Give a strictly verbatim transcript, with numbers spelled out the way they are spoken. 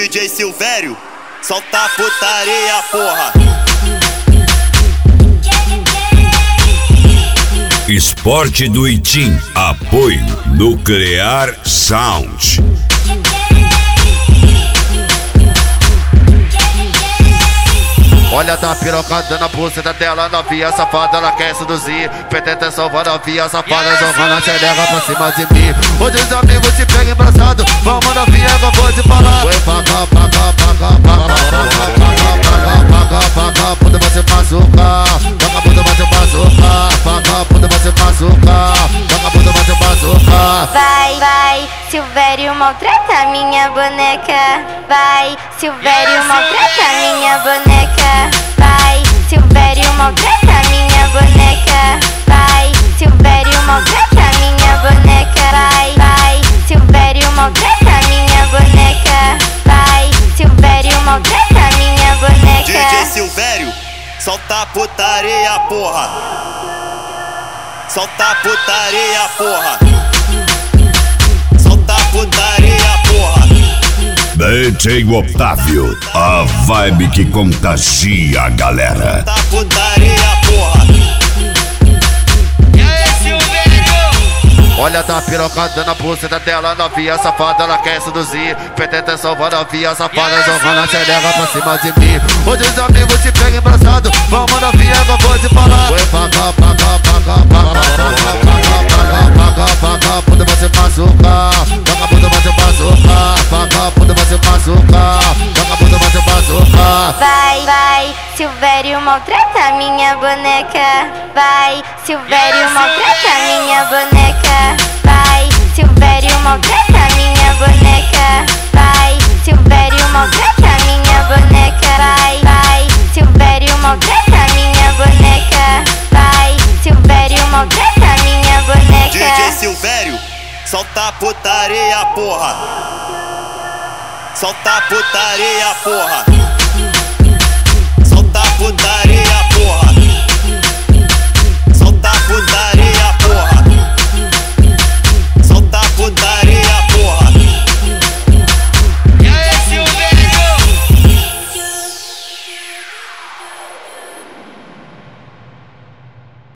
J Silvério, solta a putaria, porra. Esporte do Itim, apoio Nuclear Sound. Olha da piroca dando a buceta dela, novinha safada, ela quer seduzir. Peteta salvando a novinha safada, jogando a xereca pra cima de mim. Hoje os amigos se pegam embraçados, vamos novinha que eu vou te falar. Oi, paga, paga, paga, paga, paga, paga, paga, paga, puta você machuca. Paga, puta você machuca. Paga, puta você machuca. Paga, puta você machuca. Vai, vai, Silvério maltrata minha boneca. Vai, Silvério maltrata minha boneca. Vai, Silvério maltrata minha boneca. Vai, Silvério maltrata minha boneca. Vai, vai, Silvério maltrata minha boneca. Vai, Silvério maltrata minha boneca. D J Silvério, solta a putaria, porra. Solta a putaria, porra. Solta a putaria, porra. D J Otávio, a vibe que contagia a galera. Solta a putaria, porra. E aí, Silvério? Olha da piroca dando a buceta dela, novinha safada, ela quer seduzir. Peteta salvando a novinha safada, jogando a xereca pra cima de mim. Hoje os amigos se pegam embraçados, vamos novinha que eu vou te falar. Oi, paga, paga, paga, paga, paga, paga, paga, paga, puta você machuca. Paga, puta você machuca. Paga, puta você machuca. Paga, puta você machuca. Vai, vai, Silvério maltrata minha boneca. Vai, Silvério maltrata minha boneca. Vai, Silvério maltrata minha boneca. Vai, Silvério maltrata minha boneca. Vai, vai, Silvério maltrata minha boneca. Vai, Silvério maltrata minha boneca. D J Silvério, solta a putaria, porra. Solta a putaria, porra. Solta a putaria.